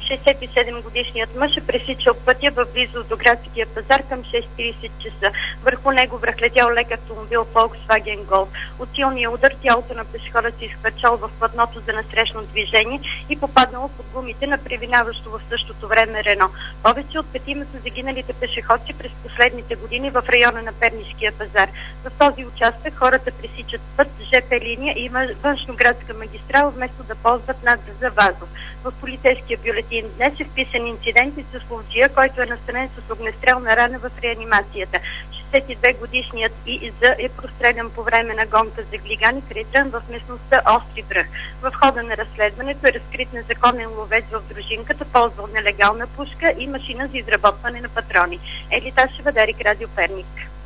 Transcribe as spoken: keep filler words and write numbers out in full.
шейсет и седем годишният мъж е пресичал пътя в близост до градския пазар към шест и трийсет часа. Върху него връхлетял лек автомобил Volkswagen Golf. От силния удар тялото на пешехода се изхвърчало в платното за насрещно движение и попаднало под гумите на преминаващо в същото време Рено. Повече от петима са загиналите пешеходци през последните години в района на Пернишкия пазар. В този участък хората пресичат път, ЖП линия и външноградска магистрала, вместо да ползват надлеза Вазов. В полицейския бюлетин днес е вписан инцидент и със случая, който е настанен с огнестрелна рана в реанимацията. шейсет и две годишният ИЗ е прострелян по време на гонка за глигани край Трън в местността Остри връх. В хода на разследването е разкрит незаконен ловец в дружинката, ползвал нелегална пушка и машина за изработване на патрони. Ели Ташева, Дарик, Радио Перник.